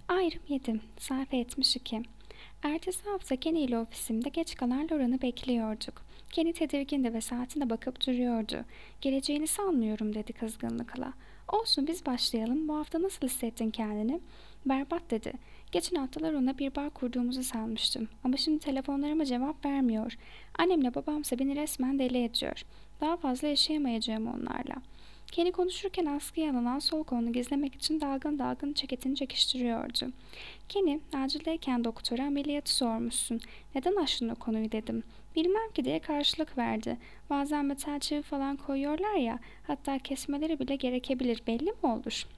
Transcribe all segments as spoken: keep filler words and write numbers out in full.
Ayrım yedim. Sayfa yetmiş iki. Ertesi hafta Kenny ile ofisimde geç kalan Laura'nı bekliyorduk. Kenny tedirgindi ve saatine bakıp duruyordu. Geleceğini sanmıyorum dedi kızgınlıkla. Olsun biz başlayalım. Bu hafta nasıl hissettin kendini? Berbat dedi. Geçen haftalar ona bir bağ kurduğumuzu sanmıştım. Ama şimdi telefonlarıma cevap vermiyor. Annemle babamsa beni resmen deli ediyor. Daha fazla yaşayamayacağım onlarla. Kenny konuşurken askıya alınan sol kolunu gizlemek için dalgın dalgın ceketini çekiştiriyordu. Kenny, acildeyken doktora ameliyatı sormuşsun. Neden açtın o konuyu dedim. Bilmem ki diye karşılık verdi. Bazen metal çivi falan koyuyorlar ya, hatta kesmeleri bile gerekebilir, belli mi olur?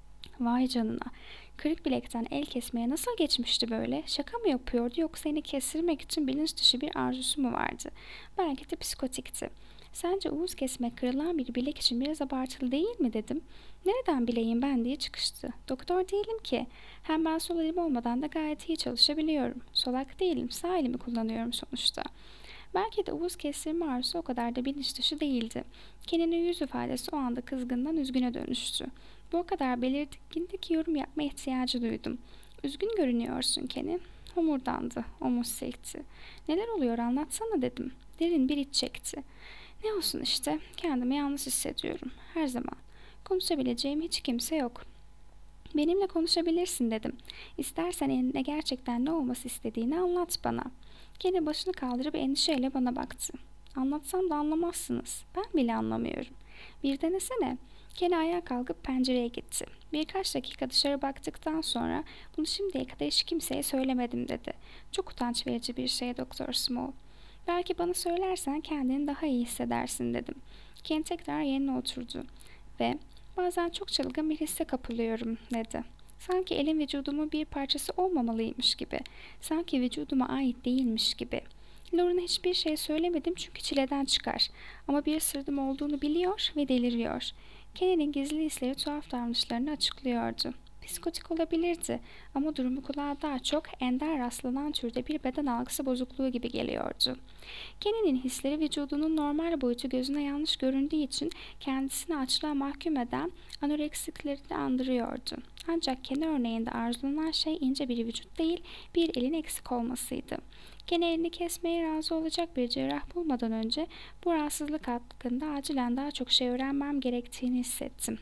Vay canına. Kırık bilekten el kesmeye nasıl geçmişti böyle? Şaka mı yapıyordu yoksa seni kestirmek için bilinç dışı bir arzusu mu vardı? Belki de psikotikti. Sence uğuz kesmek kırılan bir bilek için biraz abartılı değil mi dedim. Nereden bileyim ben diye çıkıştı. Doktor değilim ki. Hem ben sol elim olmadan da gayet iyi çalışabiliyorum. Solak değilim, sağ elimi kullanıyorum sonuçta. Belki de uğuz kestirme arzusu o kadar da bilinç dışı değildi. Kenan'ın yüz ifadesi o anda kızgından üzgüne dönüştü. Bu o kadar belirgindi ki yorum yapma ihtiyacı duydum. Üzgün görünüyorsun Kenny. Homurdandı, omuz silkti. Neler oluyor anlatsana dedim. Derin bir iç çekti. Ne olsun işte, kendimi yalnız hissediyorum. Her zaman. Konuşabileceğim hiç kimse yok. Benimle konuşabilirsin dedim. İstersen elinde gerçekten ne olması istediğini anlat bana. Gene başını kaldırıp endişeyle bana baktı. Anlatsam da anlamazsınız. Ben bile anlamıyorum. Bir denesene. Gene ayağa kalkıp pencereye gitti. Birkaç dakika dışarı baktıktan sonra bunu şimdiye kadar hiç kimseye söylemedim dedi. Çok utanç verici bir şey Doktor Small. Belki bana söylersen kendini daha iyi hissedersin dedim. Ken tekrar yerine oturdu ve bazen çok çılgın bir hisse kapılıyorum dedi. Sanki elim vücudumun bir parçası olmamalıymış gibi. Sanki vücuduma ait değilmiş gibi. Lauren'a hiçbir şey söylemedim çünkü çileden çıkar. Ama bir sırrım olduğunu biliyor ve deliriyor. Kenny'nin gizli hisleri tuhaf davranışlarını açıklıyordu. Psikotik olabilirdi ama durumu kulağa daha çok ender rastlanan türde bir beden algısı bozukluğu gibi geliyordu. Kenny'nin hisleri vücudunun normal boyutu gözüne yanlış göründüğü için kendisini açlığa mahkum eden anoreksikleri andırıyordu. Ancak Kenny örneğinde arzulanan şey ince bir vücut değil, bir elin eksik olmasıydı. Kenny elini kesmeye razı olacak bir cerrah bulmadan önce bu rahatsızlık hakkında acilen daha çok şey öğrenmem gerektiğini hissettim.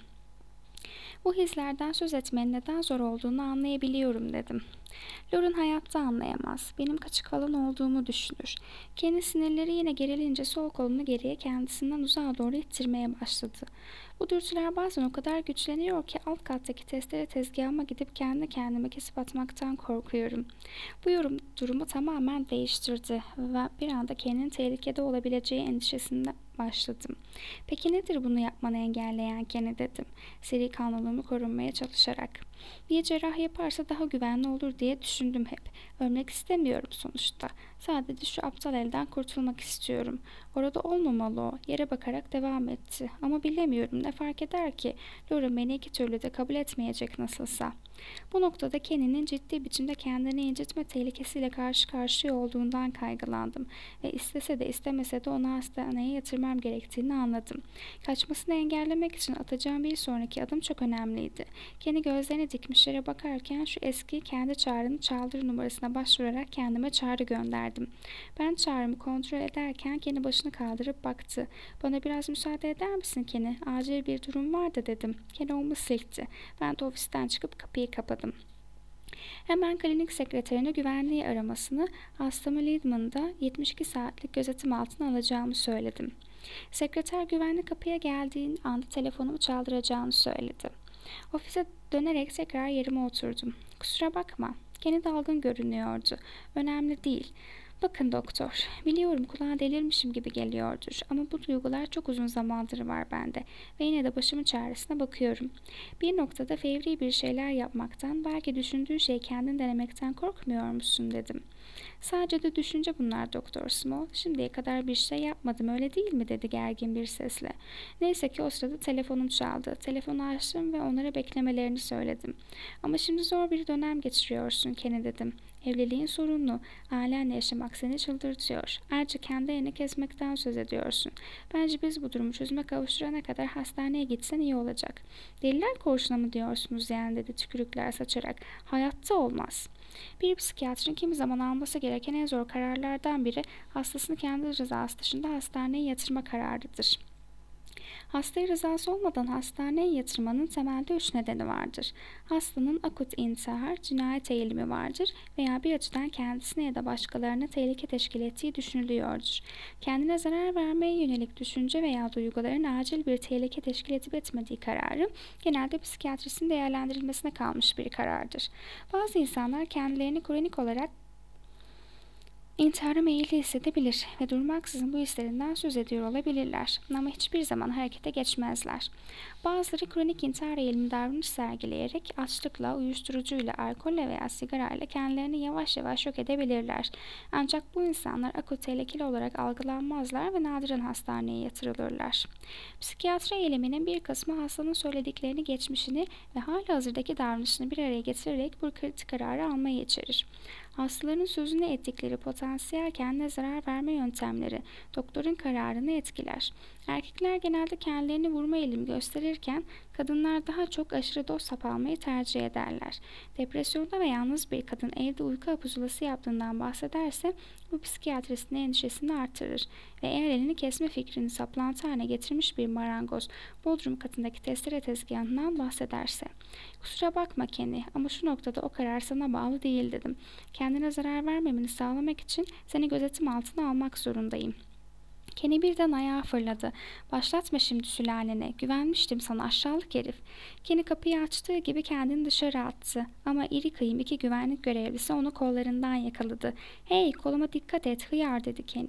Bu hislerden söz etmenin neden zor olduğunu anlayabiliyorum dedim. Lauren hayatta anlayamaz. Benim kaçık alan olduğumu düşünür. Kendi sinirleri yine gerilince sol kolunu geriye kendisinden uzağa doğru ittirmeye başladı. Bu dürtüler bazen o kadar güçleniyor ki alt kattaki testere tezgahıma gidip kendi kendime kesip atmaktan korkuyorum. Bu yorum durumu tamamen değiştirdi ve bir anda kendinin tehlikede olabileceği endişesinden başladım. Peki nedir bunu yapmanı engelleyen Kenny dedim. Seri kanlılığımı korunmaya çalışarak. Bir cerrah yaparsa daha güvenli olur diye düşündüm hep. Ölmek istemiyorum sonuçta. Sadece şu aptal elden kurtulmak istiyorum. Orada olmamalı o. Yere bakarak devam etti. Ama bilemiyorum ne fark eder ki? Laura beni iki türlü de kabul etmeyecek nasılsa. Bu noktada Kenny'nin ciddi biçimde kendini incitme tehlikesiyle karşı karşıya olduğundan kaygılandım ve istese de istemese de onu hastaneye yatırmam gerektiğini anladım. Kaçmasını engellemek için atacağım bir sonraki adım çok önemliydi. Kenny gözlerini dikmiş yere bakarken şu eski kendi çağrını çaldır numarasına başvurarak kendime çağrı gönderdim. Ben çağrımı kontrol ederken Kenny başını kaldırıp baktı. Bana biraz müsaade eder misin Kenny? Acil bir durum var da dedim. Kenny omuz silkti. Ben de ofisten çıkıp kapıyı kapadım. Hemen klinik sekreterine güvenliği aramasını, hastamı Lidman'da yetmiş iki saatlik gözetim altına alacağımı söyledim. Sekreter güvenlik kapıya geldiğin anda telefonumu çaldıracağını söyledi. Ofise dönerek tekrar yerime oturdum. Kusura bakma. Gene dalgın görünüyordu. Önemli değil. Bakın doktor, biliyorum kulağa delirmişim gibi geliyordur ama bu duygular çok uzun zamandır var bende ve yine de başımın çaresine bakıyorum. Bir noktada fevri bir şeyler yapmaktan, belki düşündüğün şeyi kendin denemekten korkmuyor musun dedim. Sadece de düşünce bunlar Doktor Small. Şimdiye kadar bir şey yapmadım öyle değil mi dedi gergin bir sesle. Neyse ki o sırada telefonum çaldı. Telefonu açtım ve onlara beklemelerini söyledim. Ama şimdi zor bir dönem geçiriyorsun Kenny dedim. Evliliğin sorunlu, ailenle yaşamak seni çıldırtıyor. Ayrıca kendi elini kesmekten söz ediyorsun. Bence biz bu durumu çözüme kavuşturana kadar hastaneye gitsen iyi olacak. Deliler koğuşuna mı diyorsunuz yani, dedi tükürükler saçarak. Hayatta olmaz. Bir psikiyatrın kimi zaman alması gereken en zor kararlardan biri hastasını kendi rızası dışında hastaneye yatırma kararıdır. Hastayı rızası olmadan hastaneye yatırmanın temelde üç nedeni vardır. Hastanın akut intihar, cinayet eğilimi vardır veya bir açıdan kendisine ya da başkalarına tehlike teşkil ettiği düşünülüyordur. Kendine zarar vermeye yönelik düşünce veya duyguların acil bir tehlike teşkil edip etmediği kararı genelde psikiyatristin değerlendirilmesine kalmış bir karardır. Bazı insanlar kendilerini kronik olarak İntihara meyilli hissedebilir ve durmaksızın bu hislerinden söz ediyor olabilirler ama hiçbir zaman harekete geçmezler. Bazıları kronik intihar eğilimi davranış sergileyerek açlıkla, uyuşturucuyla, alkolle veya sigarayla kendilerini yavaş yavaş yok edebilirler. Ancak bu insanlar akut tehlikeli olarak algılanmazlar ve nadiren hastaneye yatırılırlar. Psikiyatri eğiliminin bir kısmı hastanın söylediklerini, geçmişini ve halihazırdaki davranışını bir araya getirerek bu kritik kararı almayı içerir. Hastaların sözünü ettikleri potansiyel kendine zarar verme yöntemleri doktorun kararını etkiler. Erkekler genelde kendilerini vurma eğilimi gösterirken kadınlar daha çok aşırı doz hap almayı tercih ederler. Depresyonda ve yalnız bir kadın evde uyku apuzulası yaptığından bahsederse bu psikiyatristin endişesini artırır ve eğer elini kesme fikrini saplantı haline getirmiş bir marangoz Bodrum katındaki testere tezgahından bahsederse. Kusura bakma Kenny ama şu noktada o karar sana bağlı değil, dedim. Kendine zarar vermemeni sağlamak için seni gözetim altına almak zorundayım. Kenny birden ayağa fırladı. Başlatma şimdi sülalene. Güvenmiştim sana aşağılık herif. Kenny kapıyı açtığı gibi kendini dışarı attı. Ama iri kıyım iki güvenlik görevlisi onu kollarından yakaladı. Hey, koluma dikkat et hıyar, dedi Kenny.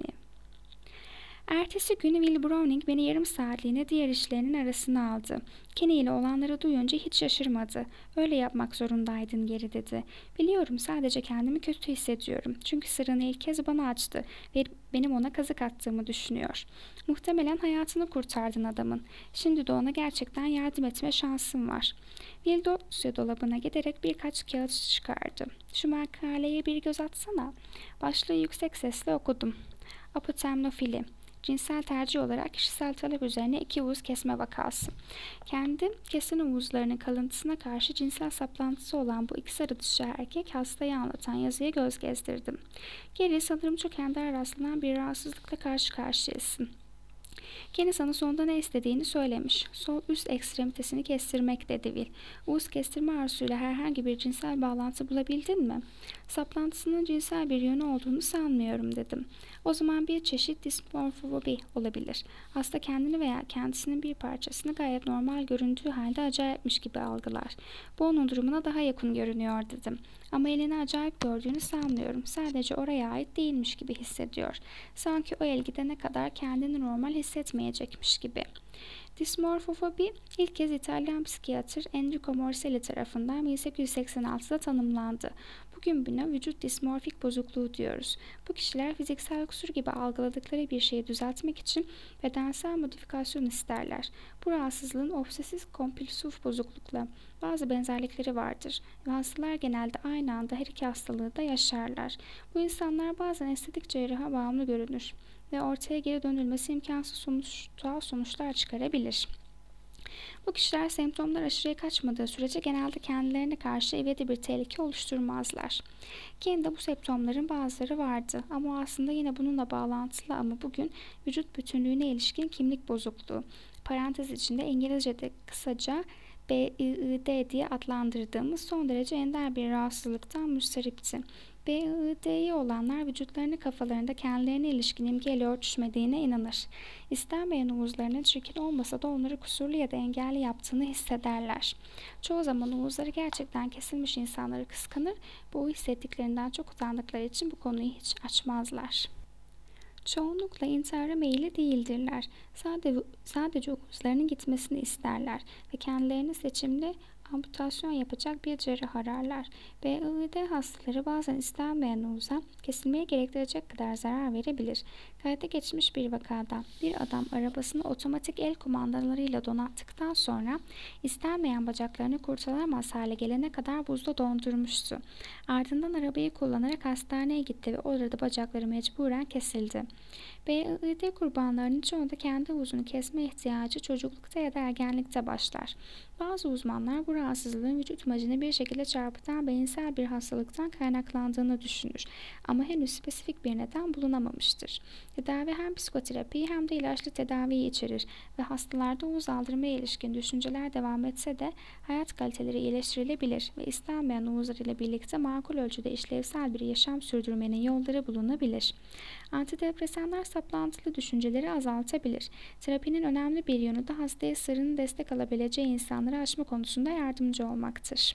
Ertesi günü Will Browning beni yarım saatliğine diğer işlerinin arasına aldı. Kenny ile olanları duyunca hiç şaşırmadı. Öyle yapmak zorundaydın geri, dedi. Biliyorum, sadece kendimi kötü hissediyorum. Çünkü sırrını ilk kez bana açtı ve benim ona kazık attığımı düşünüyor. Muhtemelen hayatını kurtardın adamın. Şimdi de ona gerçekten yardım etme şansın var. Will dosya dolabına giderek birkaç kağıt çıkardı. Şu makaleye bir göz atsana. Başlığı yüksek sesle okudum. Apotemnofili. Cinsel tercih olarak kişisel talep üzerine iki uğuz kesme vakası. Kendi kesen uğuzlarının kalıntısına karşı cinsel saplantısı olan bu iki sarı dişi erkek hastayı anlatan yazıya göz gezdirdim. Geri sanırım çok ender rastlanan bir rahatsızlıkla karşı karşıyasın. Kenny sana sonunda ne istediğini söylemiş. Sol üst ekstremitesini kestirmek, dedi Will. Uğuz kestirme arzusuyla herhangi bir cinsel bağlantı bulabildin mi? Saplantısının cinsel bir yönü olduğunu sanmıyorum, dedim. O zaman bir çeşit dismorfofobi olabilir. Hasta kendini veya kendisinin bir parçasını gayet normal göründüğü halde acayipmiş gibi algılar. Bu onun durumuna daha yakın görünüyor, dedim. Ama elini acayip gördüğünü sanmıyorum. Sadece oraya ait değilmiş gibi hissediyor. Sanki o el gidene kadar kendini normal hissetmeyecekmiş gibi. Dismorfofobi ilk kez İtalyan psikiyatr Enrico Morselli tarafından bin sekiz yüz seksen altıda tanımlandı. Bugün buna vücut dismorfik bozukluğu diyoruz. Bu kişiler fiziksel kusur gibi algıladıkları bir şeyi düzeltmek için bedensel modifikasyon isterler. Bu rahatsızlığın obsesif kompulsif bozuklukla bazı benzerlikleri vardır ve hastalar genelde aynı anda her iki hastalığı da yaşarlar. Bu insanlar bazen estetik cerraha bağımlı görünür ve ortaya geri dönülmesi imkansız sonuç, tuhaf sonuçlar çıkarabilir. Bu kişiler semptomlar aşırıya kaçmadığı sürece genelde kendilerine karşı ebedi bir tehlike oluşturmazlar. Kendi bu semptomların bazıları vardı ama o aslında yine bununla bağlantılı ama bugün vücut bütünlüğüne ilişkin kimlik bozukluğu, parantez içinde İngilizce'de kısaca B I I D diye adlandırdığımız son derece ender bir rahatsızlıktan müsteripti. B I I D'yi olanlar vücutlarını kafalarında kendilerine ilişkin imgeyle örtüşmediğine inanır. İstenmeyen uğuzlarının çirkin olmasa da onları kusurlu ya da engelli yaptığını hissederler. Çoğu zaman uğuzları gerçekten kesilmiş insanları kıskanır, bu hissettiklerinden çok utandıkları için bu konuyu hiç açmazlar. Çoğunlukla intihara meyilli değildirler. Sadece, sadece uğuzlarının gitmesini isterler ve kendilerini seçimli amputasyon yapacak bir cerrah ararlar. B I D hastaları bazen istenmeyen uza kesilmeye gerektirecek kadar zarar verebilir. Kayda geçmiş bir vakada bir adam arabasını otomatik el kumandalarıyla donattıktan sonra istenmeyen bacaklarını kurtarılamaz hale gelene kadar buzda dondurmuştu. Ardından arabayı kullanarak hastaneye gitti ve orada bacakları mecburen kesildi. B I D kurbanlarının çoğunda kendi uzunu kesme ihtiyacı çocuklukta ya da ergenlikte başlar. Bazı uzmanlar bu rahatsızlığın vücut imajını bir şekilde çarpıtan beyinsel bir hastalıktan kaynaklandığını düşünür. Ama henüz spesifik bir neden bulunamamıştır. Tedavi hem psikoterapiyi hem de ilaçlı tedaviyi içerir ve hastalarda omuz aldırmaya ilişkin düşünceler devam etse de hayat kaliteleri iyileştirilebilir ve istenmeyen omuzlar ile birlikte makul ölçüde işlevsel bir yaşam sürdürmenin yolları bulunabilir. Antidepresanlar saplantılı düşünceleri azaltabilir. Terapinin önemli bir yönü de hastaya sırrını destek alabileceği insanları aşma konusunda yardımcı olmaktır.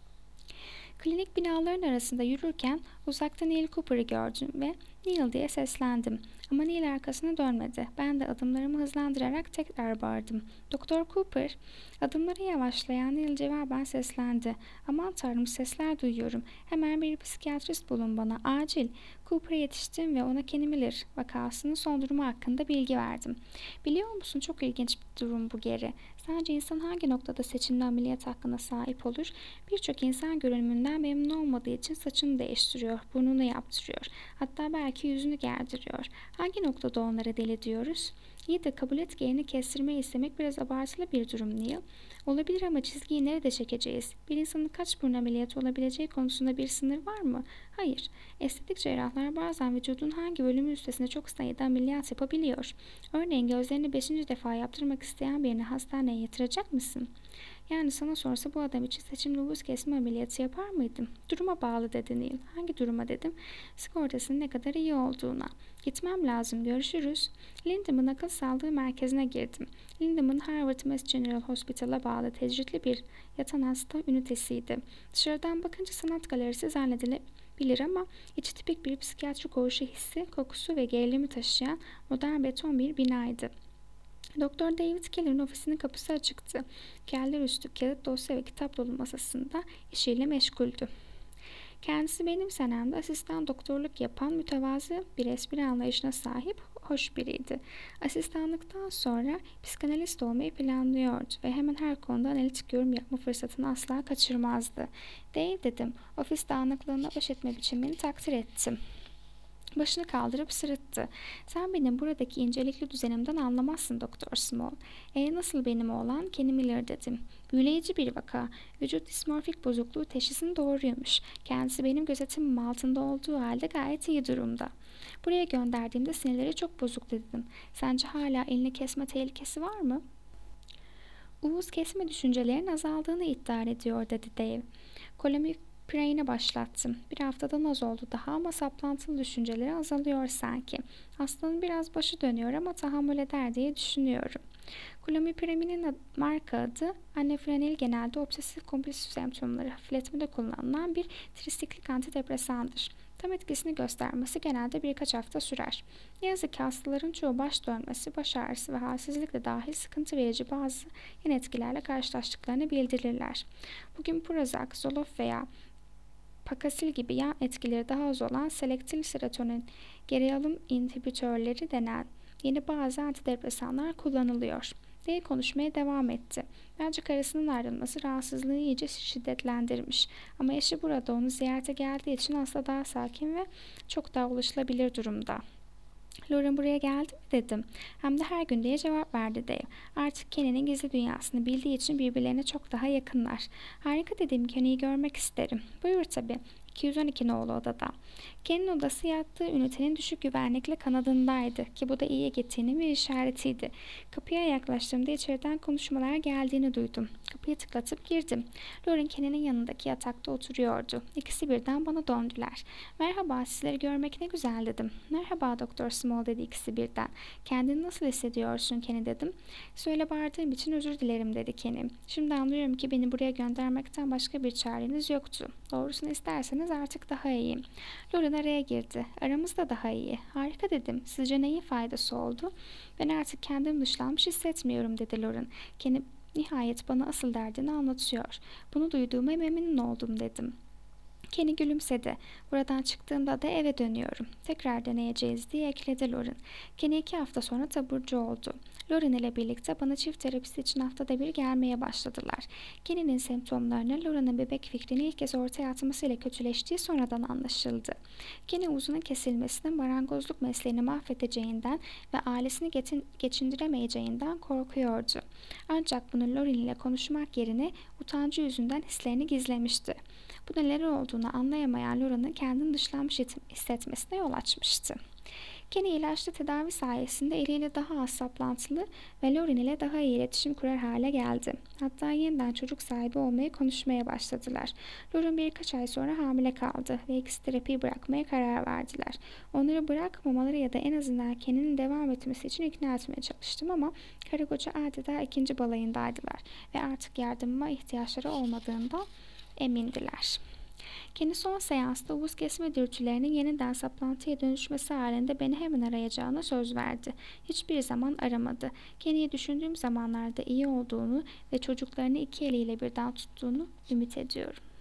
Klinik binaların arasında yürürken uzaktan Neil Cooper'ı gördüm ve Neil diye seslendim. Ama Neil arkasına dönmedi. Ben de adımlarımı hızlandırarak tekrar bağırdım. Doktor Cooper. Adımları yavaşlayan Neil cevaben seslendi. Aman tanrım, sesler duyuyorum. Hemen bir psikiyatrist bulun bana. Acil. Cooper'a yetiştim ve ona Kenny Miller vakasının son durumu hakkında bilgi verdim. Biliyor musun, çok ilginç bir durum bu Geri. Sence insan hangi noktada seçimli ameliyat hakkına sahip olur? Birçok insan görünümünden memnun olmadığı için saçını değiştiriyor, burnunu yaptırıyor. Hatta belki yüzünü gerdiriyor. Hangi noktada onlara deli diyoruz? İyi de kabul et ki elini kestirmeyi istemek biraz abartılı bir durum Neil. Olabilir ama çizgiyi nerede çekeceğiz? Bir insanın kaç burun ameliyatı olabileceği konusunda bir sınır var mı? Hayır. Estetik cerrahlar bazen vücudun hangi bölümü üstesine çok sayıda ameliyat yapabiliyor. Örneğin gözlerini beşinci defa yaptırmak isteyen birini hastaneye yatıracak mısın? Yani sana sorsa bu adam için seçimli buz kesme ameliyatı yapar mıydım? Duruma bağlı dedi Neil. Hangi duruma dedim? Sigortasının ne kadar iyi olduğuna. Gitmem lazım, görüşürüz. Lindem'in akıl sağlığı merkezine girdim. Lindem'in Harvard Mass General Hospital'a bağlı tecritli bir yatan hasta ünitesiydi. Dışarıdan bakınca sanat galerisi zannedilebilir ama içi tipik bir psikiyatri koğuşu hissi, kokusu ve gerilimi taşıyan modern beton bir binaydı. Doktor David Keller'in ofisinin kapısı açıktı. Keller üstü kağıt, dosya ve kitap dolu masasında işiyle meşguldü. Kendisi benim senemde asistan doktorluk yapan mütevazı bir espri anlayışına sahip hoş biriydi. Asistanlıktan sonra psikanalist olmayı planlıyordu ve hemen her konuda analitik yorum yapma fırsatını asla kaçırmazdı. Dave dedim, ofis dağınıklığına baş etme biçimini takdir ettim. Başını kaldırıp sırıttı. Sen benim buradaki incelikli düzenimden anlamazsın Doktor Small. E nasıl benim oğlan? Kenny Miller dedim. Büyüleyici bir vaka. Vücut dismorfik bozukluğu teşhisini doğruymuş. Kendisi benim gözetimim altında olduğu halde gayet iyi durumda. Buraya gönderdiğimde sinirleri çok bozuk dedim. Sence hala elini kesme tehlikesi var mı? Uğuz kesme düşüncelerinin azaldığını iddia ediyor dedi Dave. Kolomik Pirayine başlattım. Bir haftadan az oldu daha ama saplantılı düşünceleri azalıyor sanki. Hastanın biraz başı dönüyor ama tahammül eder diye düşünüyorum. Klomipirami'nin marka adı Anefrenil, genelde obsesif kompulsif semptomları hafifletmede kullanılan bir trisiklik antidepresandır. Tam etkisini göstermesi genelde birkaç hafta sürer. Ne yazık ki hastaların çoğu baş dönmesi, baş ağrısı ve halsizlik de dahil sıkıntı verici bazı yan etkilerle karşılaştıklarını bildirirler. Bugün Prozac, Zoloft veya Pakasil gibi yan etkileri daha az olan selektif serotonin geri alım inhibitörleri denen yeni bazı antidepresanlar kullanılıyor. Diye konuşmaya devam etti. Bence karısının ayrılması rahatsızlığı iyice şiddetlendirmiş. Ama eşi burada onu ziyarete geldiği için hasta daha sakin ve çok daha ulaşılabilir durumda. Lauren buraya geldi mi dedim. Hem de her gün diye cevap verdi Dave. Artık Kenny'nin gizli dünyasını bildiği için birbirlerine çok daha yakınlar. Harika dediğim Kenny'yi görmek isterim. Buyur tabii. iki yüz on iki nolu odada. Kenny'nin odası yattığı ünitenin düşük güvenlikle kanadındaydı ki bu da iyiye gittiğinin bir işaretiydi. Kapıya yaklaştığımda içeriden konuşmalar geldiğini duydum. Kapıyı tıklatıp girdim. Lauren Kenny'nin yanındaki yatakta oturuyordu. İkisi birden bana döndüler. Merhaba, sizleri görmek ne güzel dedim. Merhaba Doktor Small dedi ikisi birden. Kendini nasıl hissediyorsun Kenny dedim. Söyle bağırdığım için özür dilerim dedi Kenny. Şimdi anlıyorum ki beni buraya göndermekten başka bir çareniz yoktu. Doğrusunu isterseniz artık daha iyiyim. Lauren araya girdi. Aramızda daha iyi. Harika dedim. Sizce neyin faydası oldu? Ben artık kendimi dışlanmış hissetmiyorum dedi Lauren. Kenny Nihayet bana asıl derdini anlatıyor. Bunu duyduğuma memnun oldum dedim. Kenny gülümsedi. Buradan çıktığımda da eve dönüyorum. Tekrar deneyeceğiz diye ekledi Lauren. Kenny iki hafta sonra taburcu oldu. Lauren ile birlikte bana çift terapisi için haftada bir gelmeye başladılar. Kenny'nin semptomlarını Lauren'ın bebek fikrini ilk kez ortaya atmasıyla kötüleştiği sonradan anlaşıldı. Kenny uzunun kesilmesinin marangozluk mesleğini mahvedeceğinden ve ailesini geçin- geçindiremeyeceğinden korkuyordu. Ancak bunu Lauren ile konuşmak yerine utancı yüzünden hislerini gizlemişti. Bu neler olduğunu anlayamayan Laura'nın kendini dışlanmış hissetmesine yol açmıştı. Kenny ilaçlı tedavi sayesinde eliyle daha az saplantılı ve Lauren ile daha iyi iletişim kurar hale geldi. Hatta yeniden çocuk sahibi olmayı konuşmaya başladılar. Lauren birkaç ay sonra hamile kaldı ve ikisi terapiyi bırakmaya karar verdiler. Onları bırakmamaları ya da en azından Kenny'nin devam etmesi için ikna etmeye çalıştım ama karı koca adeta ikinci balayındaydılar ve artık yardımıma ihtiyaçları olmadığından emindiler. Kenny son seansta buz kesme dürtülerinin yeniden saplantıya dönüşmesi halinde beni hemen arayacağına söz verdi. Hiçbir zaman aramadı. Kenny'yi düşündüğüm zamanlarda iyi olduğunu ve çocuklarını iki eliyle birden tuttuğunu ümit ediyorum.